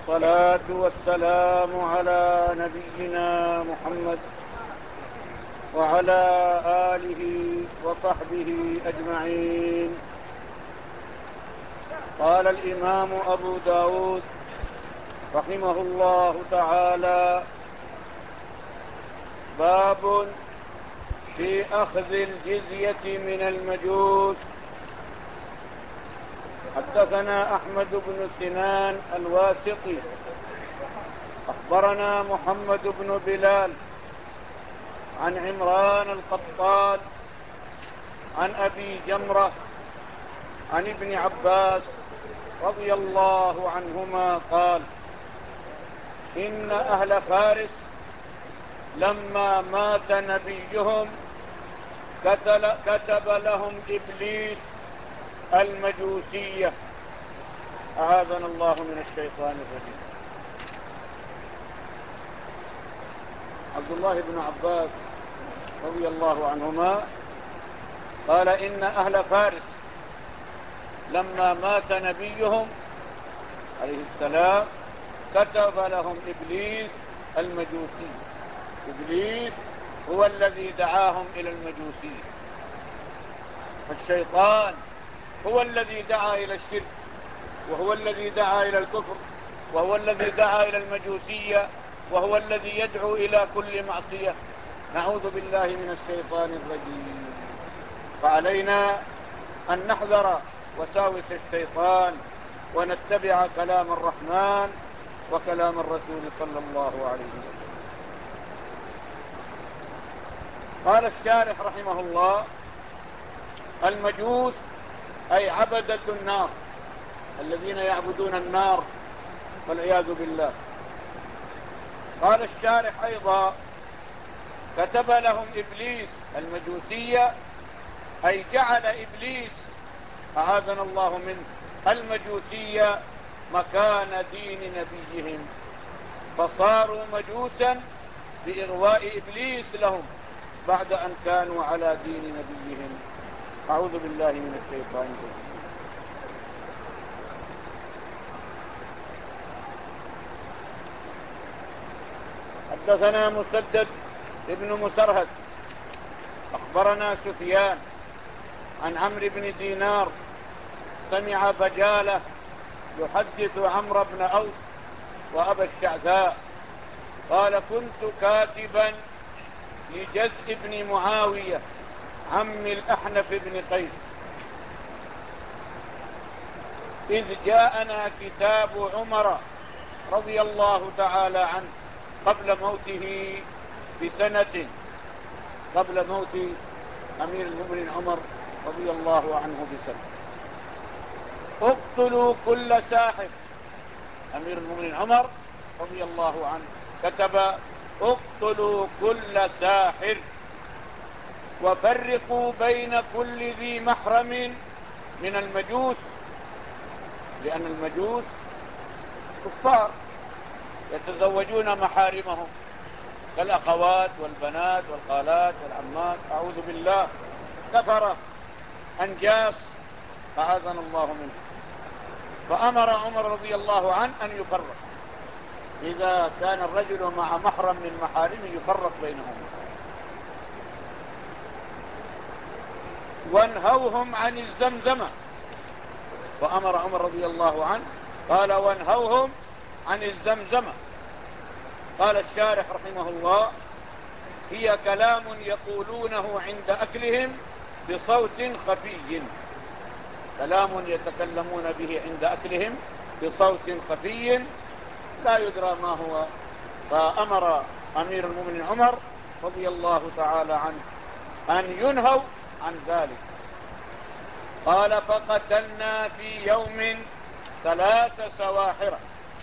والصلاة والسلام على نبينا محمد وعلى آله وصحبه أجمعين. قال الإمام أبو داود رحمه الله تعالى: باب في أخذ الجزية من المجوس. حدثنا أحمد بن سنان الواسطي أخبرنا محمد بن بلال عن عمران القطان عن أبي جمرة عن ابن عباس رضي الله عنهما قال: إن أهل فارس لما مات نبيهم كتب لهم إبليس المجوسية. أعاذنا الله من الشيطان الرجيم. عبد الله بن عباس رضي الله عنهما قال: إن أهل فارس لما مات نبيهم عليه السلام كتب لهم إبليس المجوسية. إبليس هو الذي دعاهم إلى المجوسية، الشيطان هو الذي دعا إلى الشرك، وهو الذي دعا إلى الكفر، وهو الذي دعا إلى المجوسية، وهو الذي يدعو إلى كل معصية. نعوذ بالله من الشيطان الرجيم. فعلينا أن نحذر وساوس الشيطان ونتبع كلام الرحمن وكلام الرسول صلى الله عليه وسلم. قال الشارح رحمه الله: المجوس أي عبدة النار، الذين يعبدون النار والعياذ بالله. قال الشارح أيضا: كتب لهم إبليس المجوسية، أي جعل إبليس أعاذنا الله منه المجوسية مكان دين نبيهم، فصاروا مجوسا بإغواء إبليس لهم بعد أن كانوا على دين نبيهم. أعوذ بالله من الشيطان الرجيم. حدثنا مسدد ابن مسرهد أخبرنا سفيان عن عمرو بن دينار سمع بجالة يحدث عمرو بن أوس وأبا الشعثاء قال: كنت كاتبا لجزء بن معاوية عم الأحنف بن قيس، إذ جاءنا كتاب عمر رضي الله تعالى عنه قبل موته بسنة، قبل موت أمير المؤمنين عمر رضي الله عنه بسنة: اقتلوا كل ساحر. أمير المؤمنين عمر رضي الله عنه كتب: اقتلوا كل ساحر وفرقوا بين كل ذي محرم من المجوس، لأن المجوس كفار يتزوجون محارمهم كالأخوات والبنات والخالات والعمات، أعوذ بالله، كفرة أنجاس أعاذنا الله منه. فأمر عمر رضي الله عنه أن يفرق، إذا كان الرجل مع محرم من محارمه يفرق بينهم. وانهوهم عن الزمزمة، وأمر عمر رضي الله عنه قال: وانهوهم عن الزمزمة. قال الشارح رحمه الله: هي كلام يقولونه عند أكلهم بصوت خفي، كلام يتكلمون به عند أكلهم بصوت خفي لا يدرى ما هو. فأمر أمير المؤمنين عمر رضي الله تعالى عنه أن ينهوا عن ذلك. قال: فقتلنا في يوم 3 سواحر.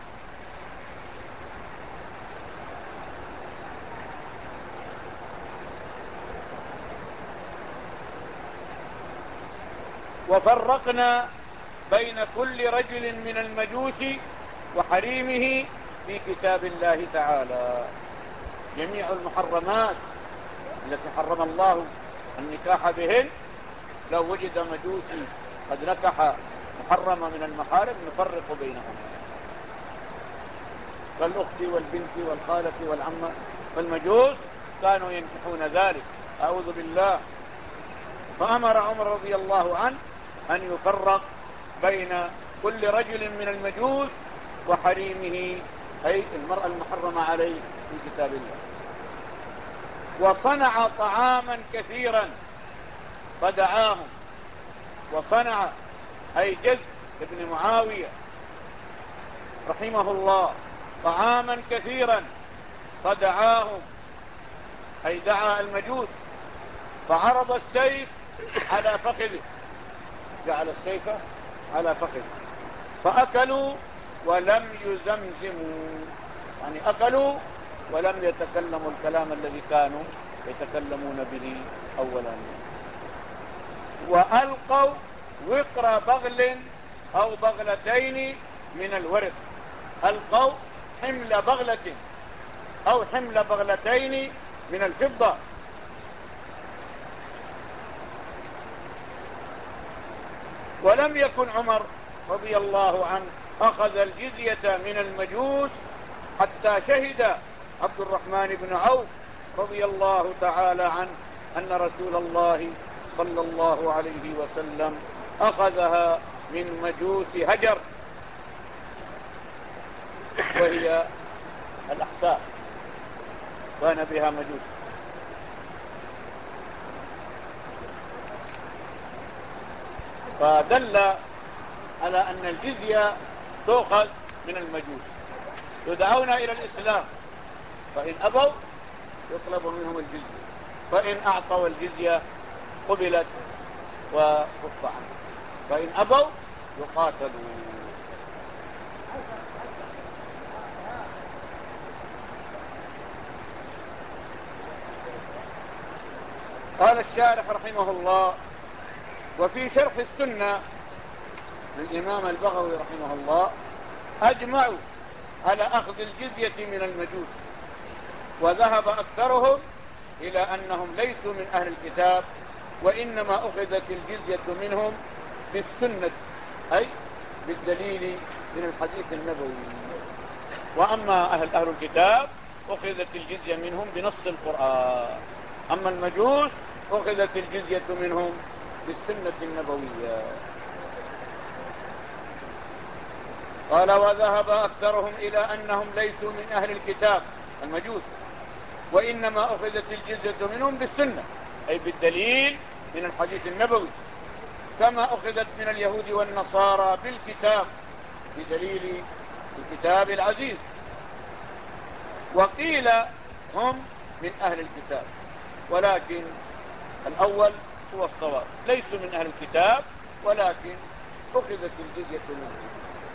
وفرقنا بين كل رجل من المجوس وحريمه في كتاب الله تعالى. جميع المحرمات التي حرم الله النكاح بهن، لو وجد مجوسي قد نكح محرمة من المحارم نفرق بينهم. كالأخت والبنت والخالة والعمة، فالمجوس كانوا ينكحون ذلك، أعوذ بالله. فأمر عمر رضي الله عنه أن يفرق بين كل رجل من المجوس وحريمه، أي المرأة المحرمة عليه في كتاب الله. وصنع طعاما كثيرا فدعاهم. وصنع أي جد ابن معاوية رحمه الله طعاما كثيرا فدعاهم، أي دعا المجوس، فعرض السيف على فخذه، جعل السيف على فخذه، فأكلوا ولم يزمزموا، يعني أكلوا ولم يتكلموا الكلام الذي كانوا يتكلمون به أولا. وألقوا وقر بغل أو بغلتين من الورق، ألقوا حمل بغلة أو حمل بغلتين من الفضة. ولم يكن عمر رضي الله عنه أخذ الجزية من المجوس حتى شهد عبد الرحمن بن عوف رضي الله تعالى عنه أن رسول الله صلى الله عليه وسلم أخذها من مجوس هجر، وهي الأحساء، كان بها مجوس. فدل على أن الجزية تؤخذ من المجوس، يدعون إلى الإسلام، فإن أبوا يطلب منهم الجزية، فإن أعطوا الجزية قبلت وكف عنه، فإن أبوا يقاتلوا. قال الشارح رحمه الله: وفي شرح السنة للإمام البغوي رحمه الله أجمعوا على أخذ الجزية من المجوس، وذهب أكثرهم إلى أنهم ليسوا من أهل الكتاب، وإنما أخذت الجزية منهم بالسنة، أي بالدليل من الحديث النبوي. وأما أهل الكتاب أخذت الجزية منهم بنص القرآن، أما المجوس أخذت الجزية منهم بالسنة النبوية. قال: وذهب أكثرهم إلى أنهم ليسوا من أهل الكتاب المجوس، وإنما أخذت الجزية منهم بالسنة، أي بالدليل من الحديث النبوي، كما أخذت من اليهود والنصارى بالكتاب بدليل الكتاب العزيز. وقيل هم من أهل الكتاب، ولكن الأول هو الصواب، ليسوا من أهل الكتاب ولكن أخذت الجزية منهم.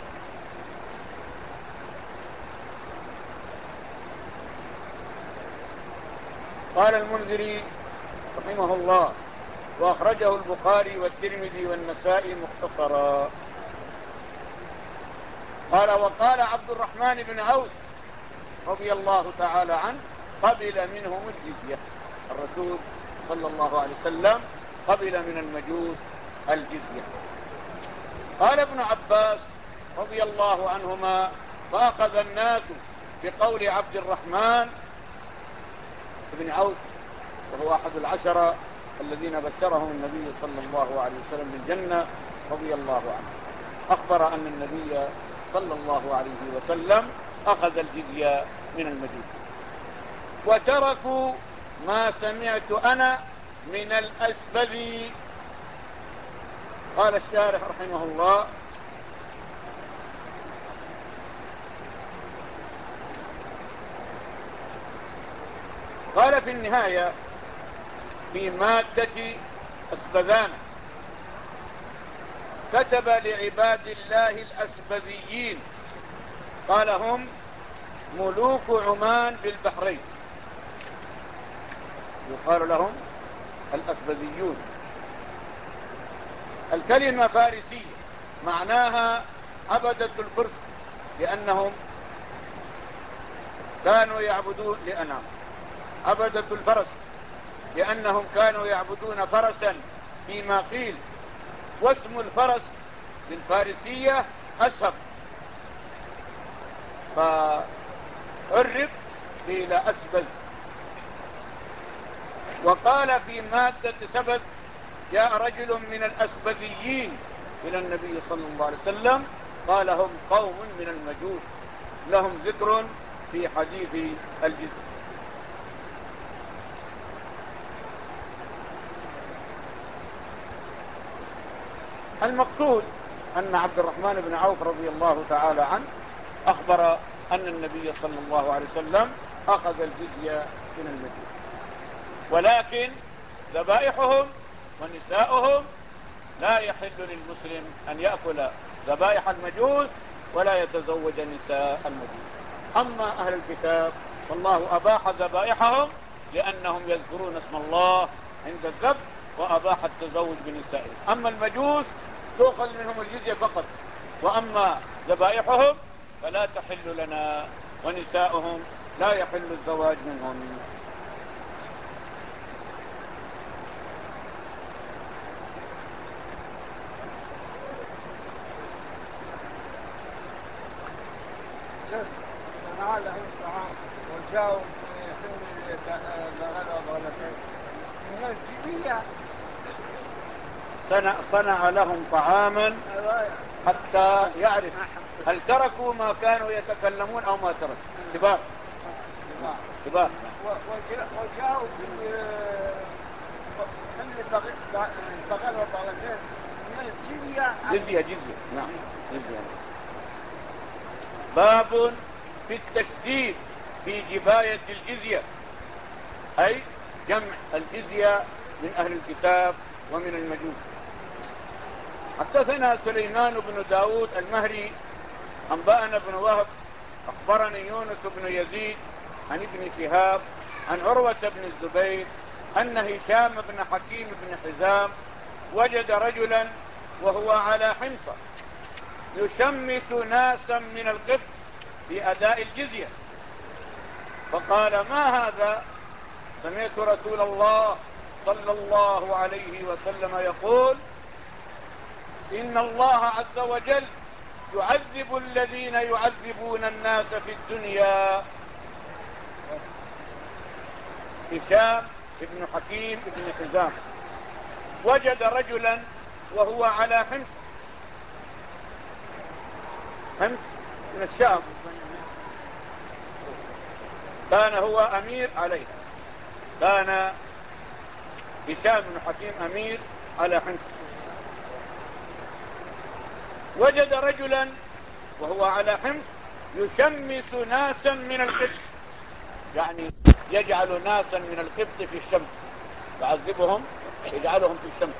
قال المنذري رحمه الله: وأخرجه البخاري والترمذي والنسائي مختصرا. قال: وقال عبد الرحمن بن عوف رضي الله تعالى عنه: قبل منهم الجزية، الرسول صلى الله عليه وسلم قبل من المجوس الجزية. قال ابن عباس رضي الله عنهما: فأخذ الناس بقول عبد الرحمن بن عوف، وهو أحد العشرة الذين بشرهم النبي صلى الله عليه وسلم بالجنة رضي الله عنه، أخبر أن النبي صلى الله عليه وسلم أخذ الجزية من المجوس، وتركوا ما سمعت أنا من الأسبذي. قال الشارح رحمه الله: قال في النهاية في مادة أسبذان: كتب لعباد الله الأسبذيين، قال هم ملوك عمان بالبحرين، يقال لهم الأسبذيون. الكلمة فارسية معناها عبدة الفرس، لأنهم كانوا يعبدون لأنام عبدة الفرس، لأنهم كانوا يعبدون فرسا فيما قيل، واسم الفرس بالفارسية أسهب، عرب قيل أسبذ. وقال في مادة سبذ جاء رجل من الأسبذيين إلى النبي صلى الله عليه وسلم قال هم قوم من المجوس لهم ذكر في حديث الجزية. المقصود أن عبد الرحمن بن عوف رضي الله تعالى عنه أخبر أن النبي صلى الله عليه وسلم أخذ الجزية من المجوس، ولكن ذبائحهم ونساؤهم لا يحل للمسلم أن يأكل ذبائح المجوس ولا يتزوج نساء المجوس. أما أهل الكتاب والله أباح ذبائحهم لأنهم يذكرون اسم الله عند الذبح وأباح التزوج بنسائهم. أما المجوس تؤخذ منهم الجزية فقط، وأما ذبائحهم فلا تحل لنا، ونساؤهم لا يحل الزواج منهم. صنع لهم الطعام وجاءوا يحمل الغلط ولا من الجزية. صنع لهم طعاما حتى يعرف هل تركوا ما كانوا يتكلمون أو ما تركوا. كبار كبار. وجاءوا البغل والبغلتين من الجزية. جزية نعم جزية. باب في التشديد في جباية الجزية، أي جمع الجزية من أهل الكتاب ومن المجوس. حدثنا سليمان بن داود المهري أنبأنا بن وهب أخبرني يونس بن يزيد عن ابن شهاب عن عروة بن الزبير أن هشام بن حكيم بن حزام وجد رجلا وهو على حمصة يشمس ناسا من القبط في أداء الجزية، فقال ما هذا؟ سمعت رسول الله صلى الله عليه وسلم يقول إن الله عز وجل يعذب الذين يعذبون الناس في الدنيا. هشام بن حكيم بن حزام وجد رجلا وهو على حمص من الشام، كان هو أمير عليها، كان هشام بن حكيم أمير على حمص. وجد رجلا وهو على حمص يشمس ناسا من القبط، يعني يجعل ناسا من القبط في الشمس، يعذبهم يجعلهم في الشمس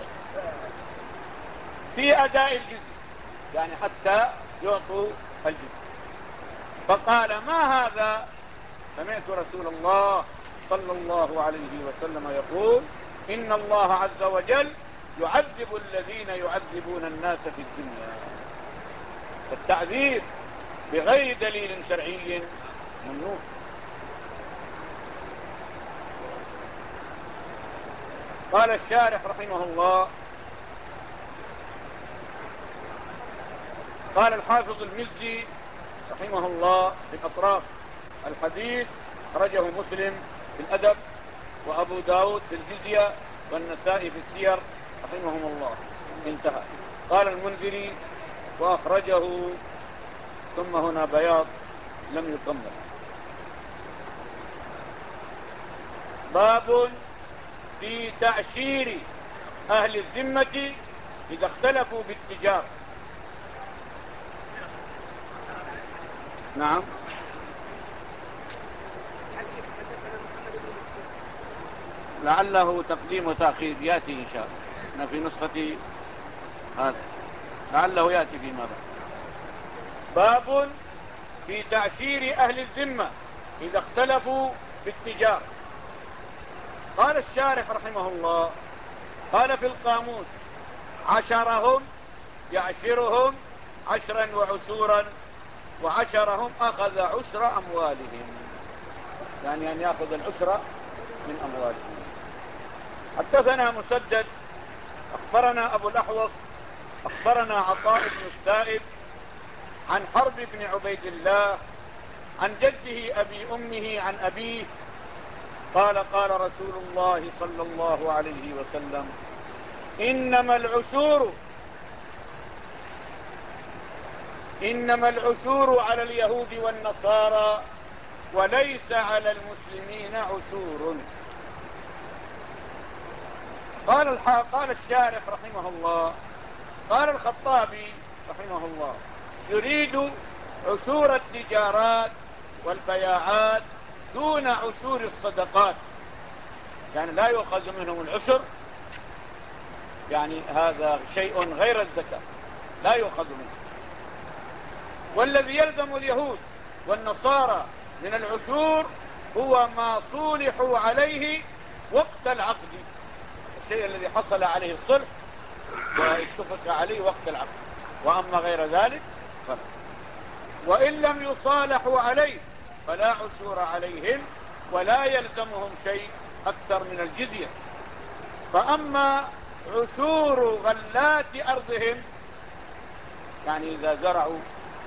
في أداء الجزية، يعني حتى يعطوا الجزية. فقال ما هذا؟ سمعت رسول الله صلى الله عليه وسلم يقول إن الله عز وجل يعذب الذين يعذبون الناس في الدنيا. التعذيب بغير دليل شرعي ممنوع. قال الشارح رحمه الله قال الحافظ المزي رحمه الله في الأطراف الحديث أخرجه مسلم في الأدب وأبو داود في الجزية والنسائي في السير رحمهم الله، انتهى. قال المنذري وأخرجه، ثم هنا بياض لم يكمل. باب في تعشير أهل الذمة إذا اختلفوا بالتجارة. نعم. لعله تقديم وتأخير يأتي إن شاء الله في نسخة هذا، لعله يأتي فيما بعد. باب في تعشير أهل الذمة إذا اختلفوا في التجارة. قال الشارح رحمه الله قال في القاموس عشرهم يعشرهم عشرا وعسورا، وعشرهم أخذ عسر أموالهم، يعني أن يأخذ العسر من أموالهم. حدثنا مسدد أخبرنا أبو الأحوص أخبرنا عطاء بن السائب عن حرب بن عبيد الله عن جده أبي أمه عن أبيه قال قال رسول الله صلى الله عليه وسلم إنما العشور على اليهود والنصارى وليس على المسلمين عشور. قال الشارح رحمه الله، قال الخطابي رحمه الله يريد عشور التجارات والبياعات دون عشور الصدقات، يعني لا يؤخذ منهم العشر، يعني هذا شيء غير الزكاة لا يؤخذ منه. والذي يلزم اليهود والنصارى من العشور هو ما صولحوا عليه وقت العقد، الشيء الذي حصل عليه الصلح واتفق عليه وقت العقد، وأما غير ذلك فلا. وإن لم يصالحوا عليه فلا عشور عليهم ولا يلزمهم شيء أكثر من الجزية. فأما عشور غلات أرضهم، يعني إذا زرعوا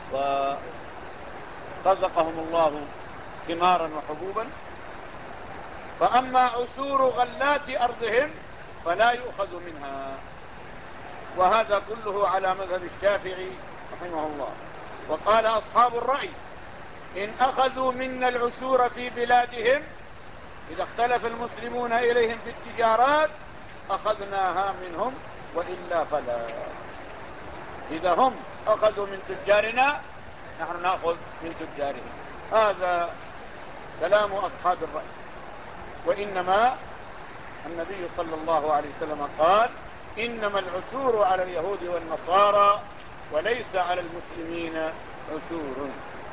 ورزقهم الله ثمارا وحبوبا، فأما عشور غلات أرضهم فلا يؤخذ منها. وهذا كله على مذهب الشافعي رحمه الله. وقال أصحاب الرأي إن أخذوا منا العشور في بلادهم، إذا اختلف المسلمون إليهم في التجارات أخذناها منهم وإلا فلا. إذا هم أخذوا من تجارنا نحن نأخذ من تجارهم. هذا كلام أصحاب الرأي. وإنما النبي صلى الله عليه وسلم قال إنما العشور على اليهود والنصارى وليس على المسلمين عشور.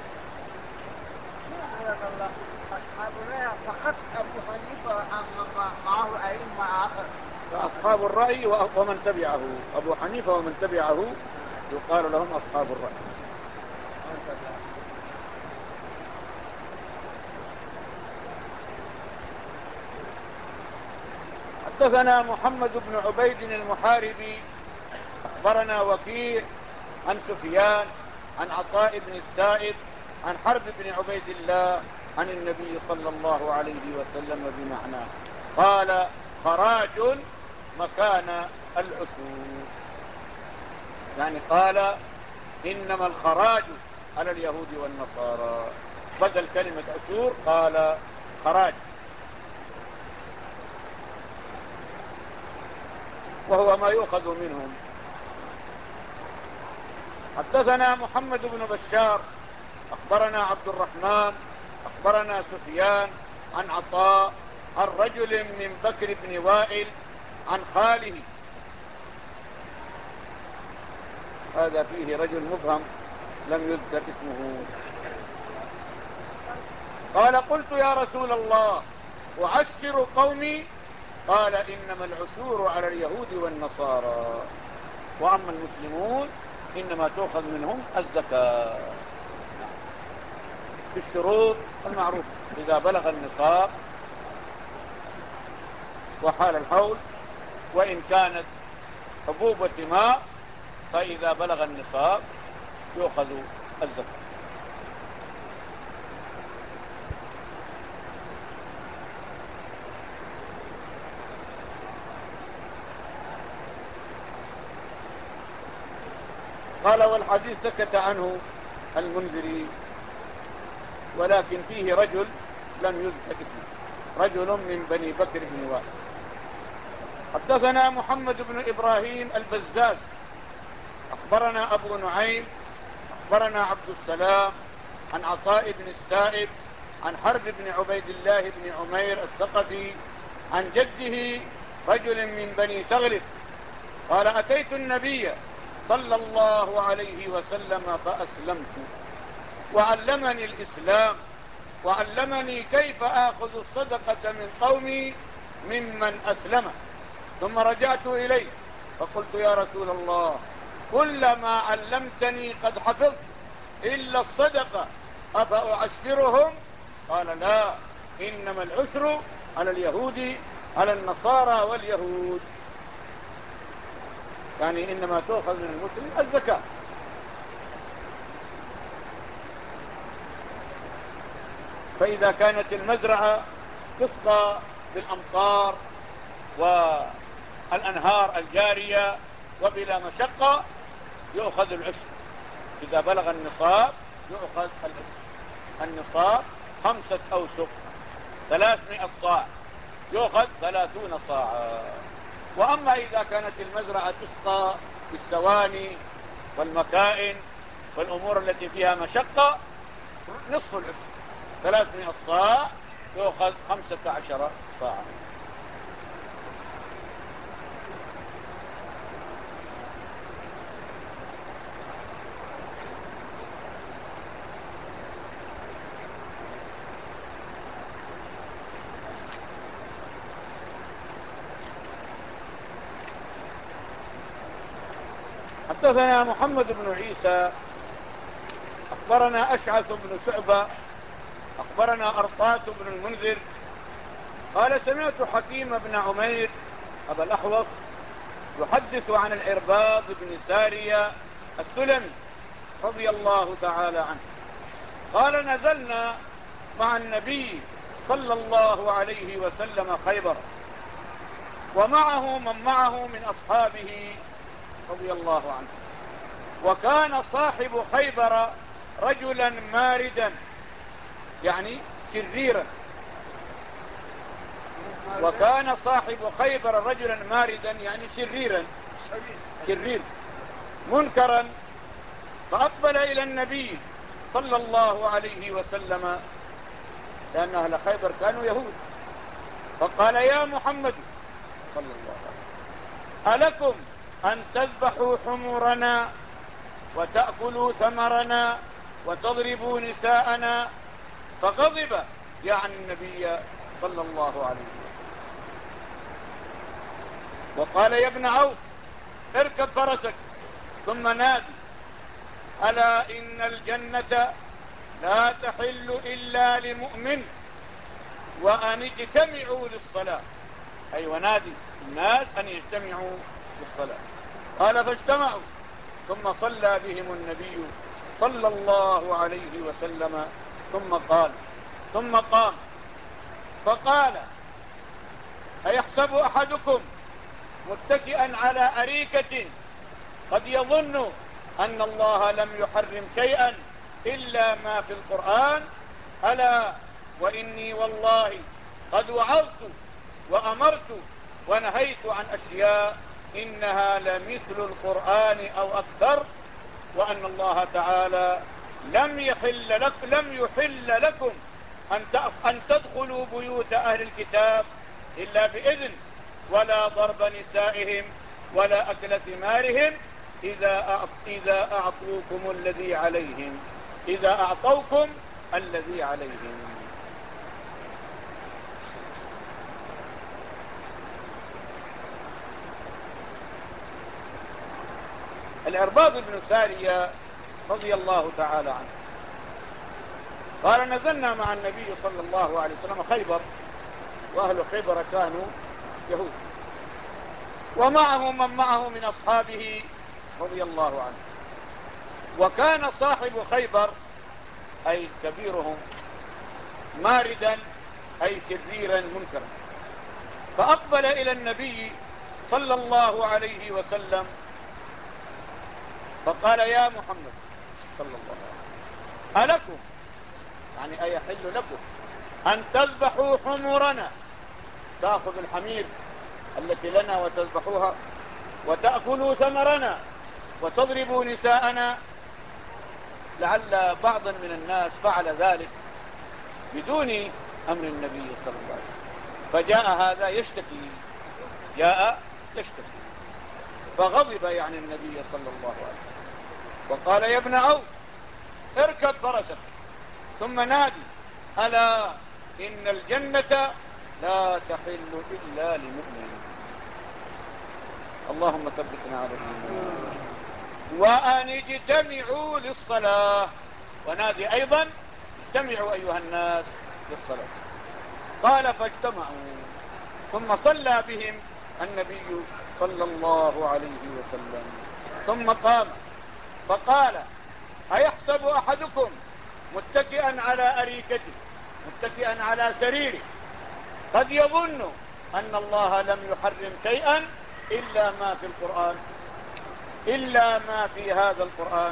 أصحاب الرأي فقط أبو حنيفة معه أئمة آخر. أصحاب الرأي ومن تبعه، أبو حنيفة ومن تبعه يقال لهم أصحاب الرأي. حدثنا محمد بن عبيد المحاربي أخبرنا وكيع عن سفيان عن عطاء بن السائب عن حرب بن عبيد الله عن النبي صلى الله عليه وسلم بمعناه قال خراج مكان العشور، يعني قال إنما الخراج على اليهود والنصارى، بدل كلمة عشور قال خراج، وهو ما يؤخذ منهم. حدثنا محمد بن بشار أخبرنا عبد الرحمن أخبرنا سفيان عن عطاء عن رجل من بكر بن وائل عن خاله، هذا فيه رجل مبهم لم يذكر اسمه، قال قلت يا رسول الله أعشر قومي؟ قال إنما العشور على اليهود والنصارى، وأما المسلمون إنما تؤخذ منهم الزكاة بالشروط المعروفة، إذا بلغ النصاب وحال الحول، وإن كانت حبوب وثمار فإذا بلغ النصاب يؤخذ الزكاة. قال والحديث سكت عنه المنذري، ولكن فيه رجل لم يذكر اسمه، رجل من بني بكر بن وائل. حدثنا محمد بن إبراهيم البزاز أخبرنا أبو نعيم أخبرنا عبد السلام عن عطاء بن السائب عن حرب بن عبيد الله بن عمير الثقفي عن جده رجل من بني تغلب قال أتيت النبي صلى الله عليه وسلم فأسلمت وعلمني الإسلام وعلمني كيف آخذ الصدقة من قومي ممن أسلم، ثم رجعت إليه فقلت يا رسول الله كل ما علمتني قد حفظت إلا الصدقة أفأعشرهم؟ قال لا، إنما العشر على اليهود على النصارى واليهود، يعني إنما تؤخذ من المسلم الزكاة. فإذا كانت المزرعة تسقى بالأمطار والأنهار الجارية وبلا مشقة يؤخذ العشر. إذا بلغ النصاب يؤخذ العشر. النصاب 5 أوسق 300 صاع، يؤخذ 30 صاعا. وأما إذا كانت المزرعة تسقى بالسواني والمكائن والأمور التي فيها مشقة نصف العشر، 300 صاع يؤخذ 15 صاعا. حدثنا محمد بن عيسى أخبرنا أشعث بن شعبة أخبرنا أرطاة بن المنذر قال سمعت حكيم بن عمير أبا الأحوص يحدث عن العرباض بن سارية السلمي رضي الله تعالى عنه قال نزلنا مع النبي صلى الله عليه وسلم خيبر ومعه من معه من أصحابه رضي الله عنه، وكان صاحب خيبر رجلا ماردا يعني شريرا. وكان صاحب خيبر رجلا ماردا يعني شريرا شرير منكرا. فأقبل إلى النبي صلى الله عليه وسلم لأن أهل خيبر كانوا يهود، فقال يا محمد صلى الله عليه وسلم ألكم أن تذبحوا حمرنا وتأكلوا ثمرنا وتضربوا نساءنا؟ فغضب يعني النبي صلى الله عليه وسلم وقال يا ابن عوف اركب فرسك ثم نادي ألا إن الجنة لا تحل إلا لمؤمن وأن اجتمعوا للصلاة، أي ونادي الناس أن يجتمعوا للصلاة. قال فاجتمعوا ثم صلى بهم النبي صلى الله عليه وسلم ثم قام فقال أيحسب أحدكم متكئا على أريكة قد يظن أن الله لم يحرم شيئا إلا ما في القرآن؟ ألا وإني والله قد وعظت وأمرت ونهيت عن أشياء إنها لمثل القرآن أو أكثر، وأن الله تعالى لم يحل لكم أن تدخلوا بيوت أهل الكتاب إلا بإذن ولا ضرب نسائهم ولا أكل ثمارهم إذا أعطوكم الذي عليهم إذا أعطوكم الذي عليهم. العرباض بن سارية رضي الله تعالى عنه قال نزلنا مع النبي صلى الله عليه وسلم خيبر، وأهل خيبر كانوا يهود، ومعه من معه من أصحابه رضي الله عنه. وكان صاحب خيبر أي كبيرهم ماردا أي شريرا منكرا. فأقبل إلى النبي صلى الله عليه وسلم فقال يا محمد صلى الله عليه وسلم ألكم يعني أيحل لكم أن تذبحوا حمرنا، تأخذ الحمير التي لنا وتذبحوها، وتأكلوا ثمرنا وتضربوا نساءنا؟ لعل بعضا من الناس فعل ذلك بدون أمر النبي صلى الله عليه وسلم، فجاء هذا يشتكي فغضب يعني النبي صلى الله عليه وسلم وقال يا ابن عوف اركب فرسك ثم نادي ألا إن الجنة لا تحل إلا لمؤمن. اللهم ثبتنا على الإيمان. وأن اجتمعوا للصلاة، ونادي أيضا اجتمعوا أيها الناس للصلاة. قال فاجتمعوا ثم صلى بهم النبي صلى الله عليه وسلم ثم قام فقال أيحسب أحدكم متكئا على أريكته متكئا على سريره قد يظن أن الله لم يحرم شيئا إلا ما في القرآن، إلا ما في هذا القرآن.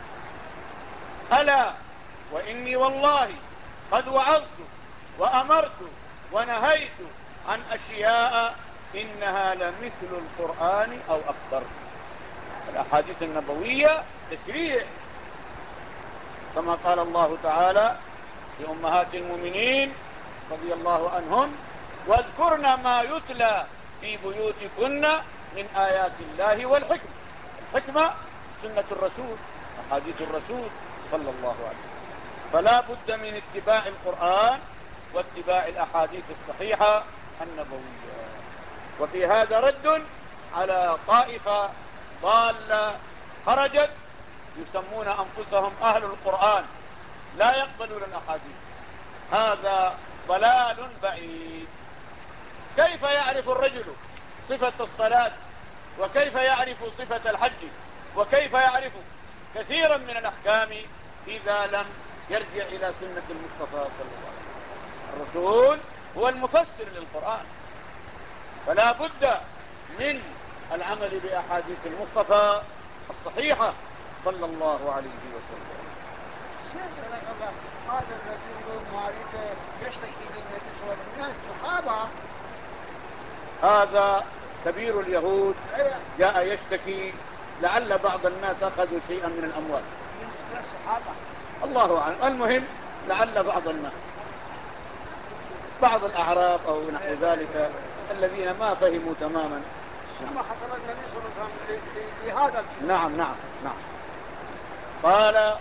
ألا وإني والله قد وعظت وأمرت ونهيت عن أشياء إنها لمثل القرآن أو أكثر. الأحاديث النبوية تشريع، كما قال الله تعالى لأمهات المؤمنين رضي الله عنهن: واذكرن ما يتلى في بيوتكن من آيات الله والحكمة. الحكمة سنة الرسول، أحاديث الرسول صلى الله عليه وسلم. فلا بد من اتباع القرآن واتباع الأحاديث الصحيحة النبوية. وفي هذا رد على طائفة ضالة خرجت يسمون أنفسهم أهل القرآن، لا يقبلون الأحاديث. هذا ضلال بعيد. كيف يعرف الرجل صفة الصلاة، وكيف يعرف صفة الحج، وكيف يعرف كثيرا من الأحكام إذا لم يرجع إلى سنة المصطفى صلى الله عليه وسلم؟ الرسول هو المفسر للقرآن، فلا بد من العمل بأحاديث المصطفى الصحيحة صلى الله عليه وسلم. هذا الرجل مريض يشتكي للنبي صلى الله عليه وسلم من الصحابة. هذا كبير اليهود جاء يشتكي، لعل بعض الناس أخذوا شيئا من الأموال، من الصحابة الله أعلم. المهم لعل بعض الناس، بعض الأعراب أو نحو ذلك الذين ما فهموا تماما. ثم حضر النبي صلى الله عليه وسلم لهذا الشيء. نعم نعم نعم. قال: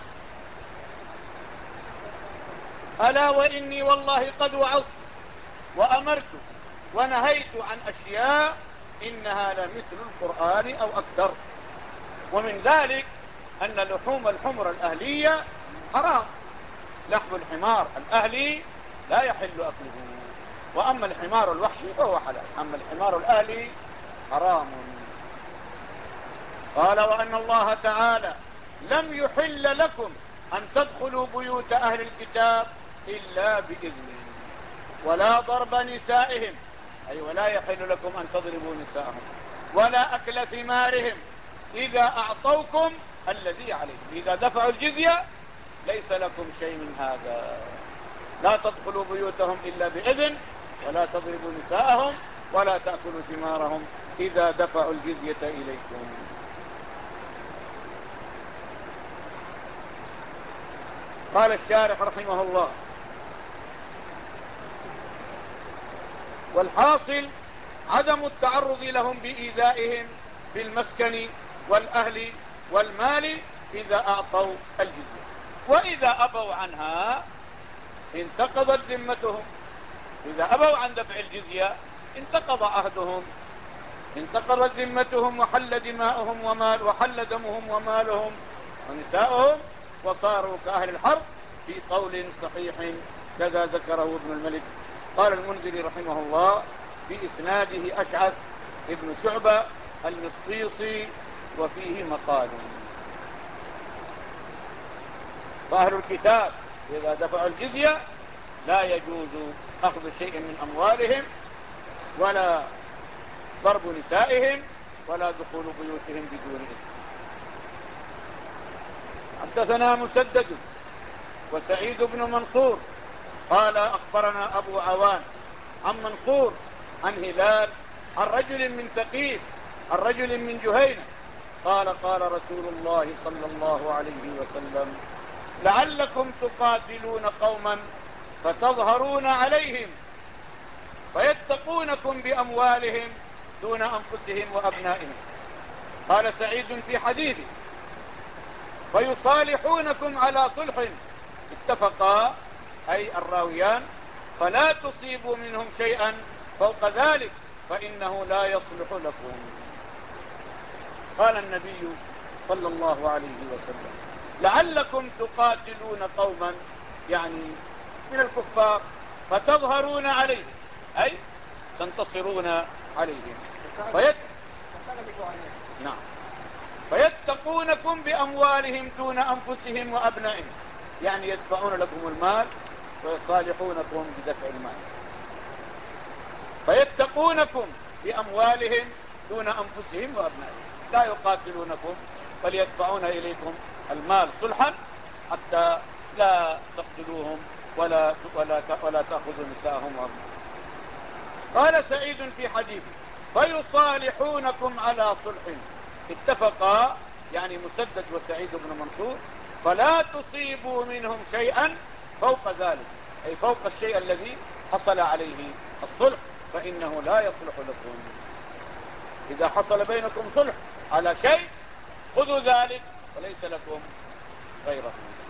ألا وإني والله قد وعظت وأمرت ونهيت عن أشياء إنها لمثل القرآن أو أكثر. ومن ذلك أن لحوم الحمر الأهلية حرام. لحم الحمار الأهلي لا يحل أكله، وأما الحمار الوحشي فهو حلال، أما الحمار الأهلي حرام. قال: وأن الله تعالى لم يحل لكم أن تدخلوا بيوت أهل الكتاب إلا بإذنه، ولا ضرب نسائهم، أي ولا يحل لكم أن تضربوا نساءهم، ولا أكل ثمارهم إذا أعطوكم الذي عليهم. إذا دفعوا الجزية ليس لكم شيء من هذا. لا تدخلوا بيوتهم إلا بإذن، ولا تضربوا نساءهم، ولا تأكلوا ثمارهم إذا دفعوا الجزية إليكم. قال الشارح رحمه الله: والحاصل عدم التعرض لهم بإيذائهم بالمسكن والأهل والمال إذا أعطوا الجزية، وإذا أبوا عنها انتقضت ذمتهم. إذا أبوا عن دفع الجزية انتقض عهدهم، انتقضت ذمتهم، وحل دماؤهم وحل دمهم ومالهم ونساؤهم، وصاروا كأهل الحرب في قول صحيح كذا ذكره ابن الملك. قال المنذري رحمه الله: في إسناده أشعث ابن شعبة المصيصي وفيه مقال. فأهل الكتاب إذا دفعوا الجزية لا يجوز أخذ شيء من أموالهم، ولا ضرب نسائهم، ولا دخول بيوتهم بدون إذن. حدثنا مسدد وسعيد بن منصور قال: أخبرنا أبو عوان عن منصور عن هلال عن رجل من ثقيف عن رجل من جهينة قال: قال رسول الله صلى الله عليه وسلم: لعلكم تقاتلون قوما فتظهرون عليهم فيتقونكم بأموالهم دون أنفسهم وأبنائهم. قال سعيد في حديثه: فيصالحونكم على صلح اتفقا، أي الراويان، فلا تصيبوا منهم شيئا فوق ذلك فإنه لا يصلح لكم. قال النبي صلى الله عليه وسلم: لعلكم تقاتلون قوما، يعني من الكفار، فتظهرون عليهم، أي تنتصرون عليهم، نعم، فيتقونكم بأموالهم دون أنفسهم وأبنائهم، يعني يدفعون لكم المال ويصالحونكم بدفع المال، فيتقونكم بأموالهم دون أنفسهم وأبنائهم. لا يقاتلونكم بل يدفعون إليكم المال صلحا حتى لا تقتلوهم ولا تأخذوا نساءهم وأبنائهم. قال سعيد في حديثه: فيصالحونكم على صلح. اتفقا، يعني مسدد وسعيد بن منصور، فلا تصيبوا منهم شيئا فوق ذلك، أي فوق الشيء الذي حصل عليه الصلح، فإنه لا يصلح لكم. إذا حصل بينكم صلح على شيء خذوا ذلك وليس لكم غيره.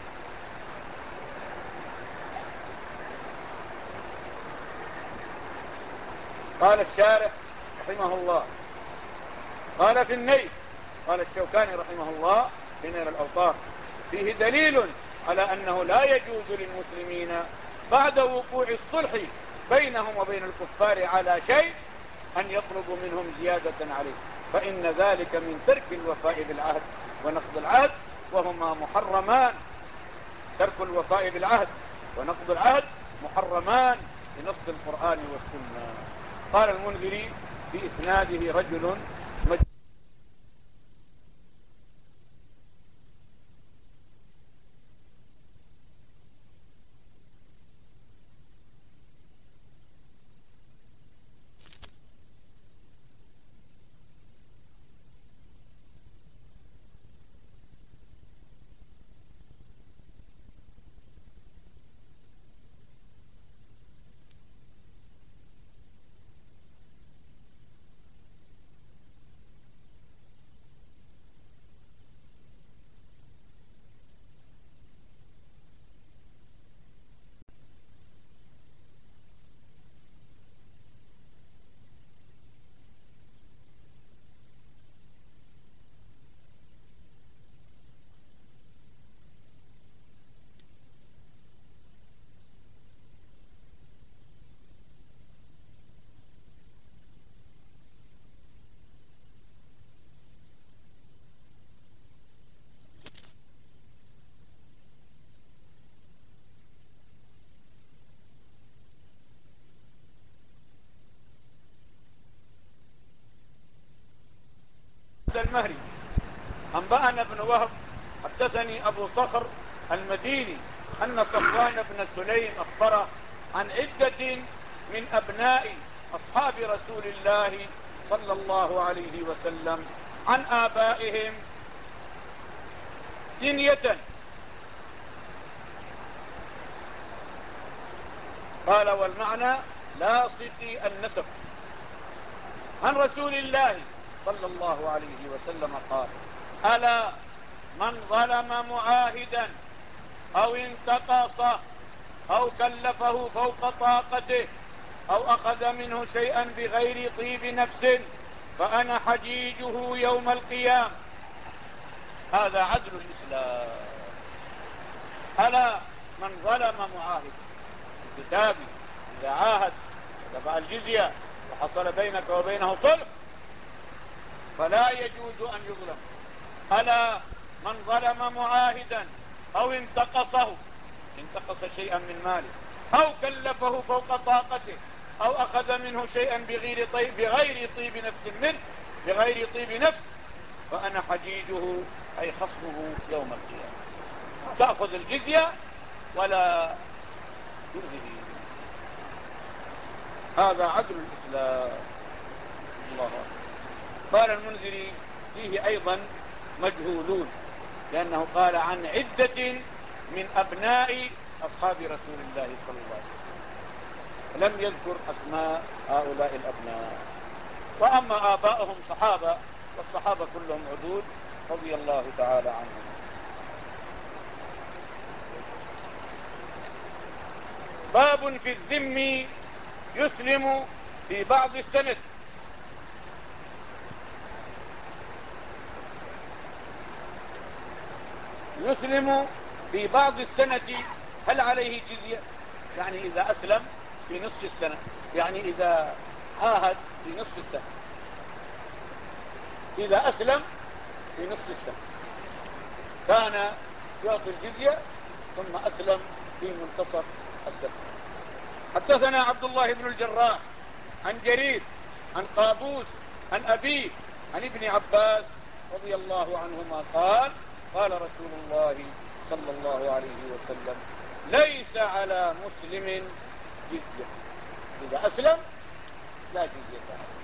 قال الشارح رحمه الله، قال في النيل، قال الشوكاني رحمه الله في نيل الأوطار: فيه دليل على أنه لا يجوز للمسلمين بعد وقوع الصلح بينهم وبين الكفار على شيء أن يطلبوا منهم زيادة عليه، فإن ذلك من ترك الوفاء بالعهد ونقض العهد، وهما محرمان. ترك الوفاء بالعهد ونقض العهد محرمان بنص القرآن والسنة. قال المنذري في إسناده رجل المهري: أنبأنا بن وهب حدثني أبو صخر المديني أن صفوان بن سليم أخبره عن عدة من أبناء أصحاب رسول الله صلى الله عليه وسلم عن آبائهم دنية. قال: والمعنى لا صدي النسب. عن رسول الله صلى الله عليه وسلم قال: ألا من ظلم معاهدا أو انتقصه أو كلفه فوق طاقته أو أخذ منه شيئا بغير طيب نفس فأنا حجيجه يوم القيامة. هذا عدل الإسلام. ألا من ظلم معاهدا، الكتابي إذا عاهد دفع الجزية وحصل بينك وبينه صلح فلا يجوز أن يظلم. ألا من ظلم معاهدا أو انتقصه شيئا من ماله أو كلفه فوق طاقته أو أخذ منه شيئا بغير طيب نفس منه، بغير طيب نفس، فأنا حجيجه أي خصمه يوم القيامة. تأخذ الجزية ولا تؤذيه. هذا عدل الإسلام. الله أكبر. قال المنذري: فيه أيضا مجهولون، لأنه قال عن عدة من أبناء أصحاب رسول الله صلى الله عليه وسلم، لم يذكر أسماء هؤلاء الأبناء. وأما آباؤهم صحابة، والصحابة كلهم عدول رضي الله تعالى عنهم. باب في الذم يسلم في بعض السنة. يسلم في بعض السنة، هل عليه جزية؟ يعني إذا أسلم في نصف السنة، يعني إذا عاهد في نصف السنة، إذا أسلم في نصف السنة كان يعطي الجزية، ثم أسلم في منتصف السبت. حدثنا عبد الله بن الجراح عن جرير عن قابوس عن أبيه عن ابن عباس رضي الله عنهما قال قال رسول الله صلى الله عليه وسلم ليس على مسلم جزية، إذا أسلم لا جزية عليه.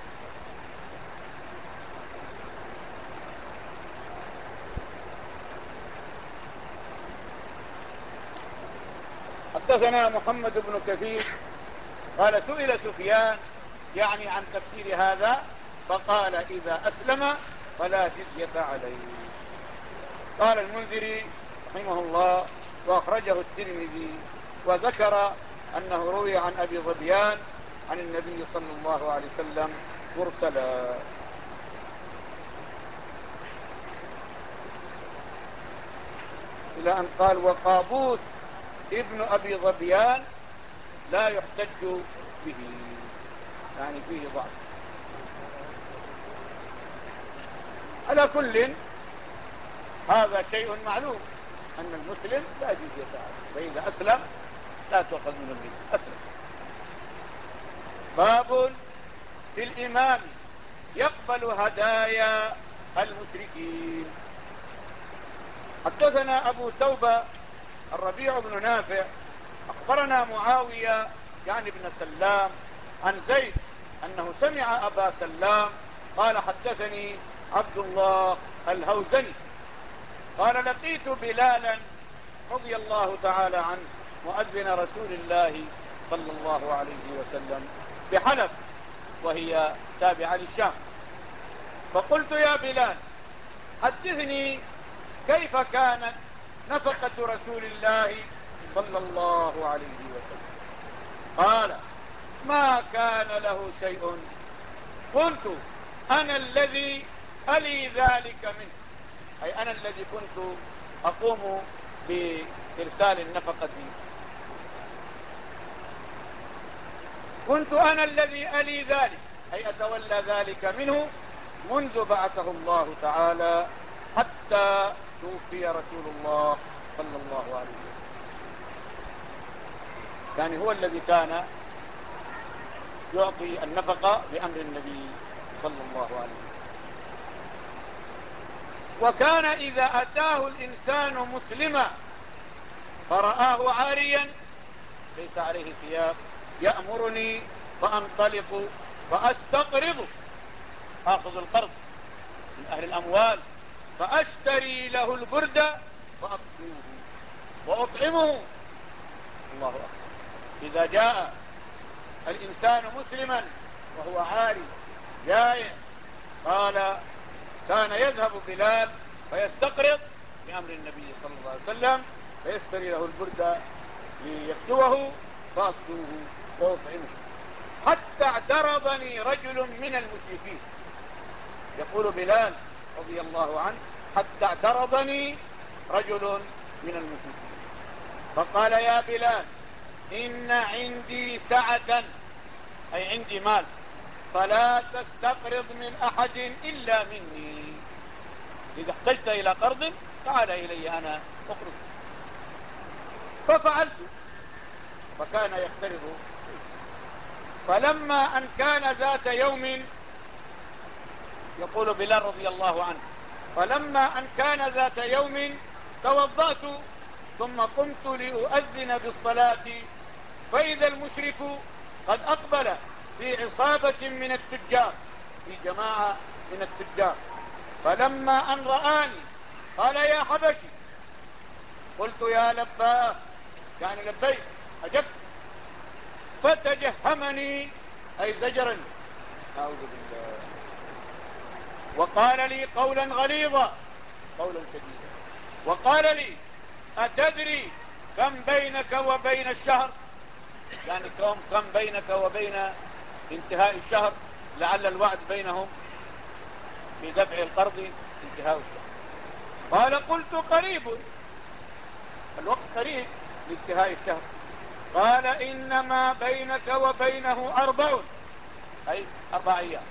حدثنا محمد بن كثير قال سئل سفيان يعني عن تفسير هذا فقال إذا أسلم فلا جزية عليه. قال المنذري رحمه الله وأخرجه الترمذي وذكر أنه روي عن أبي ظبيان عن النبي صلى الله عليه وسلم مرسلا. إلى أن قال وقابوس ابن أبي ظبيان لا يحتج به، يعني فيه ضعف. على كل هذا شيء معلوم أن المسلم لا جزية عليه، فإذا أسلم لا تؤخذ منه الجزية. أسلم. باب في الإمام يقبل هدايا المشركين. حدثنا أبو توبة الربيع بن نافع أخبرنا معاوية يعني بن سلام عن زيد أنه سمع أبا سلام قال حدثني عبد الله الهوزني قال لقيت بلالا رضي الله تعالى عنه مؤذن رسول الله صلى الله عليه وسلم بحلب وهي تابعة للشام، فقلت يا بلال حدثني كيف كانت نفقة رسول الله صلى الله عليه وسلم. قال ما كان له شيء، كنت أنا الذي ألي ذلك منه، أي أنا الذي كنت أقوم بإرسال النفقة، كنت أنا الذي ألي ذلك أي أتولى ذلك منه منذ بعثه الله تعالى حتى توفي رسول الله صلى الله عليه وسلم. يعني هو الذي كان يعطي النفقة بأمر النبي صلى الله عليه وسلم. وكان إذا أتاه الإنسان مسلما فرآه عاريا ليس عليه ثياب يأمرني فأنطلق فأستقرض، آخذ القرض من أهل الأموال فأشتري له البرد فأكسوه وأطعمه. الله أكبر. إذا جاء الإنسان مسلما وهو عاري جائع قال كان يذهب بلال فيستقرض بأمر النبي صلى الله عليه وسلم فيشتري له البرد ليكسوه فأكسوه وأطعمه. حتى اعترضني رجل من المشركين، يقول بلال رضي الله عنه حتى اعترضني رجل من المشركين فقال يا بلال إن عندي سعة أي عندي مال فلا تستقرض من أحد إلا مني، إذا احتجت إلى قرض تعال إلي أنا أقرض. ففعلت فكان يقترض. فلما أن كان ذات يوم، يقول بلال رضي الله عنه فلما أن كان ذات يوم توضأت ثم قمت لأؤذن بالصلاة فإذا المشرك قد أقبل في عصابة من التجار، في جماعة من التجار، فلما أن رآني قال يا حبشي، قلت يا لباه يعني لبيك أجبت، فتجهمني أي زجرني أعوذ بالله، وقال لي قولا غليظا قولا شديدا، وقال لي أتدري كم بينك وبين الشهر، يعني كم بينك وبين انتهاء الشهر، لعل الوعد بينهم في دفع القرض انتهاء الشهر. قال قلت قريب، الوقت قريب لانتهاء الشهر. قال إنما بينك وبينه 4 أي 4 أيام،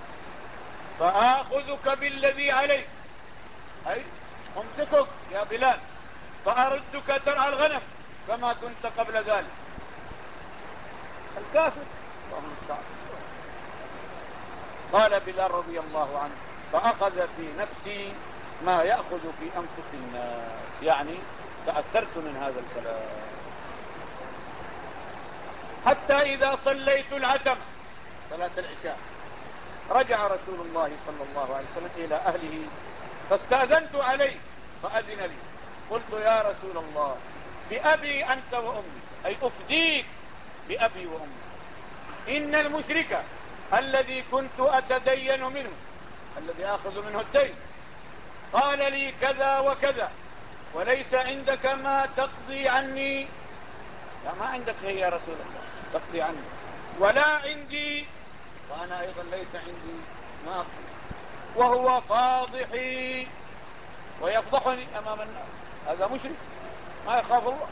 فآخذك بالذي عليك أي أمسكك يا بلال فأردك ترعى الغنم كما كنت قبل ذلك. الكافر الله المستعان. قال بلال رضي الله عنه: فأخذ في نفسي ما يأخذ في أنفس الناس، يعني تأثرت من هذا الكلام. حتى إذا صليت العتمة صلاة العشاء رجع رسول الله صلى الله عليه وسلم إلى أهله، فاستأذنت عليه فأذن لي. قلت: يا رسول الله، بأبي أنت وأمي، أي أفديك بأبي وأمي، إن المشرك الذي كنت أتدين منه، الذي آخذ منه الدين، قال لي كذا وكذا، وليس عندك ما تقضي عني. لا، ما عندك هي يا رسول الله تقضي عني، ولا عندي، وأنا أيضا ليس عندي ما أقضي، وهو فاضحي ويفضحني أمام الناس. هذا مشرك ما يخاف الله.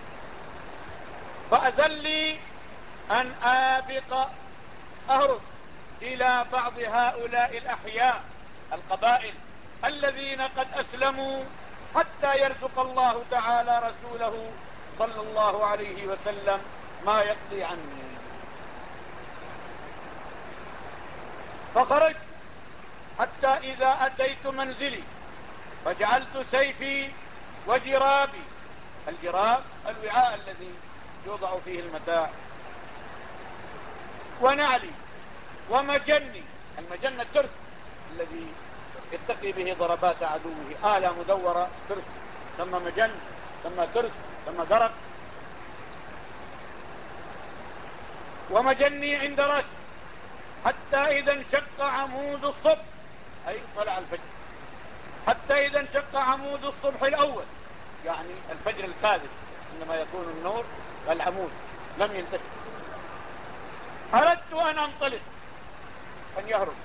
فأذن لي أن آبق أهرب إلى بعض هؤلاء الأحياء القبائل الذين قد أسلموا، حتى يرزق الله تعالى رسوله صلى الله عليه وسلم ما يقضي عني. فخرجت حتى إذا أتيت منزلي فجعلت سيفي وجرابي، الجراب الوعاء الذي يوضع فيه المتاع، ونعلي ومجني، المجن الترس الذي يتقي به ضربات عدوه، آلة مدورة ترس، ثم مجن ثم ترس ثم درق، ومجني عند رأسي، حتى إذا انشق عمود الصبح، أي طلع الفجر، حتى إذا انشق عمود الصبح الأول، يعني الفجر الكاذب عندما يكون النور والعمود لم ينتشر، أردت أن أنطلق أن يهرب،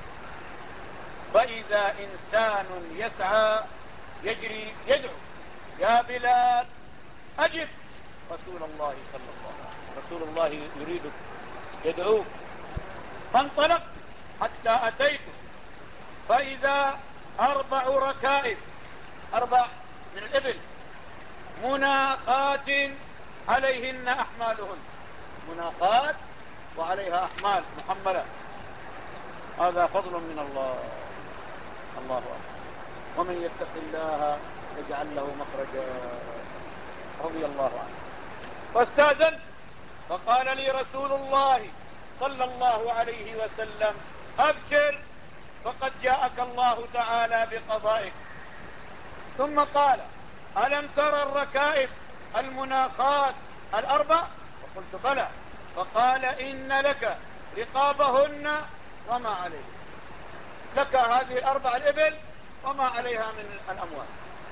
فإذا إنسان يسعى يجري يدعو: يا بلال أجب رسول الله صلى الله عليه وسلم، رسول الله يريدك يدعوك. فانطلقت حتى أتيت فإذا 4 ركائب، 4 من الإبل، مناقات عليهن أحمالهن، مناقات وعليها أحمال محملة. هذا فضل من الله. الله أكبر. ومن يتق الله يجعل له مخرجا، رضي الله عنه. فاستأذنت فقال لي رسول الله صلى الله عليه وسلم: أبشر فقد جاءك الله تعالى بقضائك. ثم قال: ألم ترى الركائب المناخات 4؟ فقلت: بلى. فقال: إن لك رقابهن وما عليه، لك هذه 4 الإبل وما عليها من الأموال،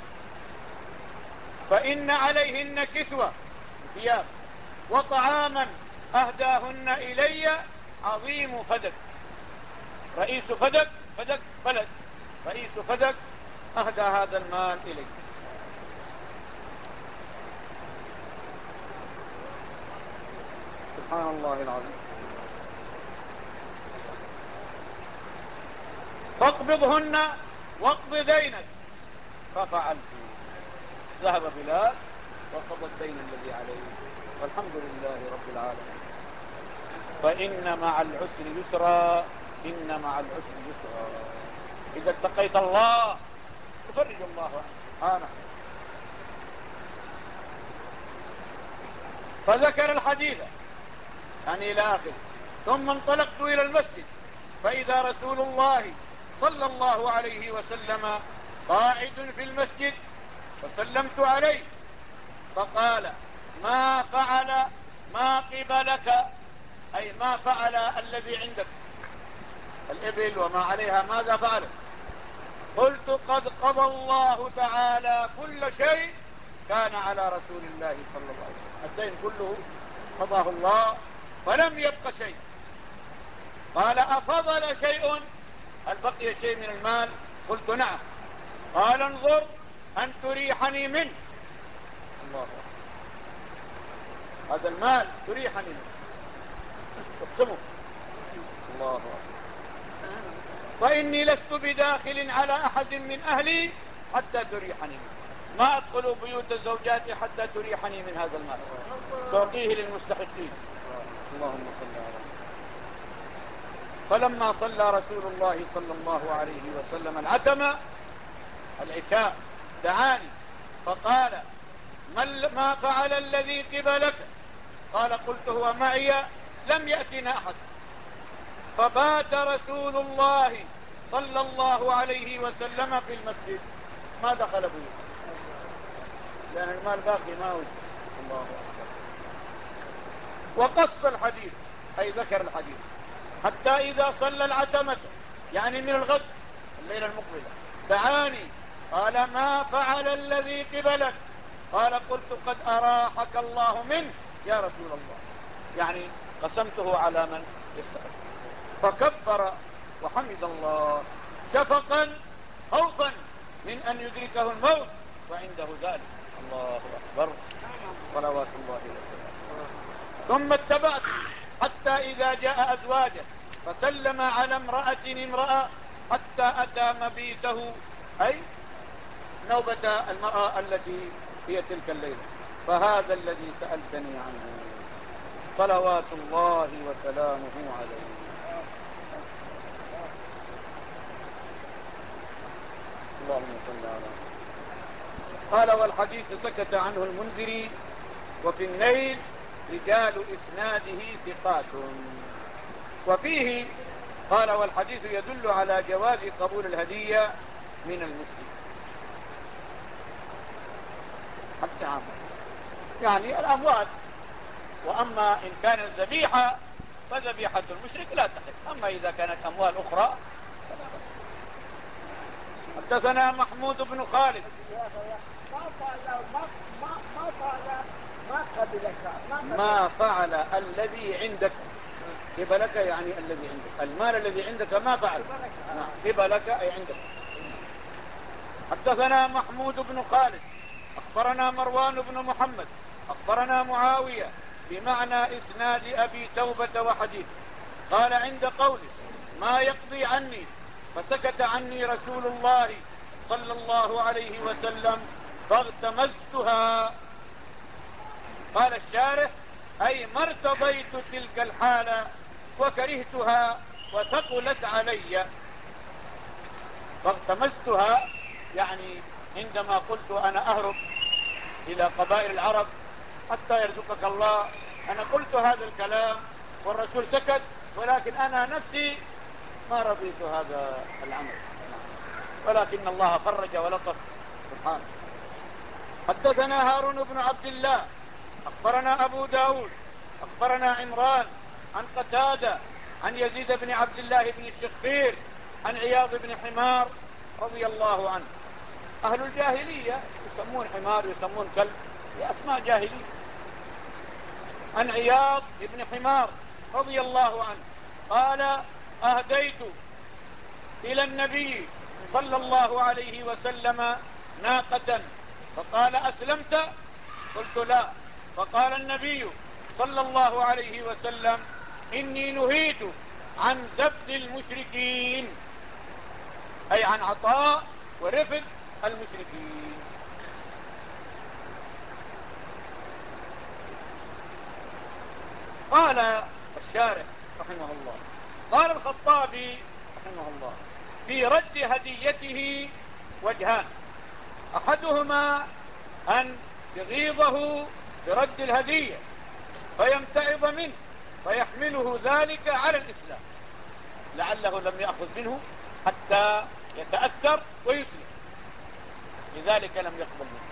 فإن عليهن كسوة ثياب، وطعاما أهداهن إلي عظيم فدك، رئيس فدك، فدك بلد، رئيس فدك أهدى هذا المال إلي. سبحان الله العظيم. فاقبضهن واقض دينك. ففعلت. ذهب بلال وقضى الدين الذي عليه، والحمد لله رب العالمين. فإن مع العسر يسرا، إن مع العسر يسرا. إذا اتقيت الله يفرج الله عنه. فذكر الحديث يعني إلى آخره. ثم انطلقت إلى المسجد فإذا رسول الله صلى الله عليه وسلم قاعد في المسجد، فسلمت عليه فقال: ما فعل ما قبلك، أي ما فعل الذي عندك الإبل وما عليها، ماذا فعل؟ قلت: قد قضى الله تعالى كل شيء كان على رسول الله صلى الله عليه وسلم، الدين كله قضاه الله فلم يبق شيء. قال: أفضل شيء؟ هل بقي شيء من المال؟ قلت: نعم. قال: انظر أن تريحني منه. الله أكبر. هذا المال تريحني منه، اقسمه. الله أكبر. فإني لست بداخل على أحد من أهلي حتى تريحني منه. ما أدخل بيوت الزوجات حتى تريحني من هذا المال، تعطيه للمستحقين. اللهم صل على محمد. فلما صلى رسول الله صلى الله عليه وسلم العتمة العشاء دعاني فقال: ما فعل الذي قبلك؟ قال: قلت: هو معي، لم يأتنا أحد. فبات رسول الله صلى الله عليه وسلم في المسجد، ما دخل بيوت لأن المال باقي ما وجد. الله أكبر. وقص الحديث أي ذكر الحديث حتى إذا صلى العتمة يعني من الغد الليلة المقبلة دعاني قال: ما فعل الذي قبلك؟ قال: قلت: قد أراحك الله منه يا رسول الله، يعني قسمته على من يستحق. فكبر وحمد الله شفقا خوفا من أن يدركه الموت وعنده ذلك. الله أكبر، صلوات الله وسلامه. ثم اتبعت حتى إذا جاء أزواجه فسلم على امرأة حتى أتى مبيته، أي نوبة المرأة التي هي تلك الليلة. فهذا الذي سألتني عنه صلوات الله وسلامه عليه. اللهم صل على محمد. قال: والحديث سكت عنه المنذري. وفي النيل رجال إسناده ثقات. وفيه قال: والحديث يدل على جواز قبول الهدية من المسلم حتى عام، يعني الأموال. وأما إن كانت ذبيحة فذبيحة المشرك لا تحل، أما إذا كانت أموال أخرى فلا. حدثنا محمود بن خالد. ما فعل الذي عندك؟ قبلك يعني الذي عندك، المال الذي عندك ما فعل. قبلك أي عندك. حدثنا محمود بن خالد أخبرنا مروان بن محمد أخبرنا معاوية بمعنى إسناد أبي توبة وحديث. قال: عند قوله: ما يقضي عني، فسكت عني رسول الله صلى الله عليه وسلم فاغتمزتها. قال الشارح: أي ما ارتضيت تلك الحالة وكرهتها وثقلت علي. فاغتمزتها يعني عندما قلت أنا أهرب إلى قبائل العرب حتى يرزقك الله، أنا قلت هذا الكلام والرسول سكت، ولكن أنا نفسي ما رضيت هذا العمل، ولكن الله فرج ولطف سبحانه. حدثنا هارون بن عبد الله أخبرنا أبو داود أخبرنا عمران عن قتادة عن يزيد بن عبد الله بن الشخير عن عياض بن حمار رضي الله عنه. أهل الجاهلية يسمون حمار يسمون كلب بأسماء جاهلية. عن عياض بن حمار رضي الله عنه قال: أهديت إلى النبي صلى الله عليه وسلم ناقة، فقال: أسلمت؟ قلت: لا. فقال النبي صلى الله عليه وسلم: إني نهيت عن زبد المشركين، أي عن عطاء ورفق المشركين. قال الشارح رحمه الله: قال الخطابي رحمه الله: في رد هديته وجهان، أحدهما أن يغيظه برد الهدية فيمتعض منه فيحمله ذلك على الإسلام، لعله لم يأخذ منه حتى يتأثر ويسلم، لذلك لم يقبل منه.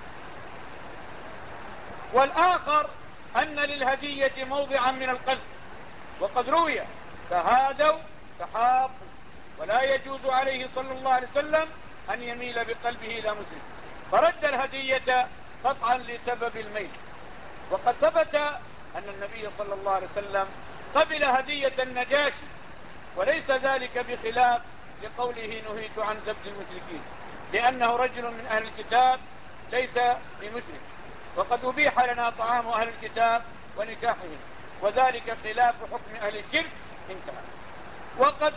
والآخر أن للهدية موضعا من القلب، وقد روي: تهادوا تحابوا، ولا يجوز عليه صلى الله عليه وسلم أن يميل بقلبه إلى مسلم، فرد الهدية قطعا لسبب الميل. وقد ثبت أن النبي صلى الله عليه وسلم قبل هدية النجاشي، وليس ذلك بخلاف لقوله: نهيت عن زبد المشركين، لأنه رجل من أهل الكتاب ليس بمشرك، وقد أبيح لنا طعام أهل الكتاب ونكاحهم، وذلك خلاف حكم أهل الشرك. انتهى. وقد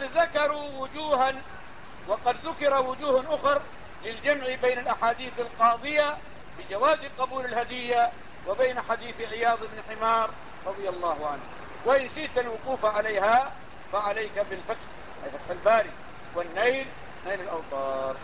ذكر وجوه أخر للجمع بين الأحاديث القاضية بجواز قبول الهدية وبين حديث عياض بن حمار رضي الله عنه. وإن شئت الوقوف عليها فعليك بالفتح، أي فتح الباري، والنيل نيل الأوطار.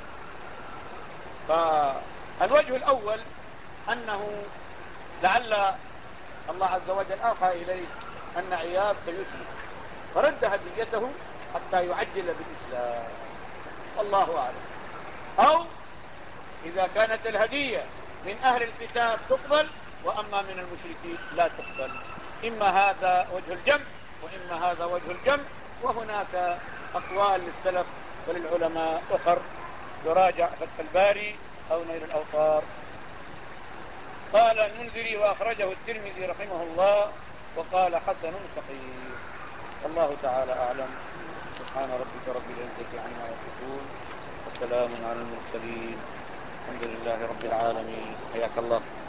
فالوجه الأول أنه لعل الله عز وجل أوحى إليه أن عياض سيسلم فرد هديته حتى يعجل بالإسلام، والله أعلم. أو إذا كانت الهدية من أهل الكتاب تقبل، وأما من المشركين لا تقبل. إما هذا وجه الجمع وإما هذا وجه الجمع، وهناك أقوال للسلف وللعلماء أخر، يراجع فتح الباري أو نيل الأوطار. قال المنذري وأخرجه الترمذي رحمه الله وقال حسن صحيح. الله تعالى أعلم. سبحان ربك رب العزة عما يصفون وسلام على المرسلين، الحمد لله رب العالمين. حياك الله.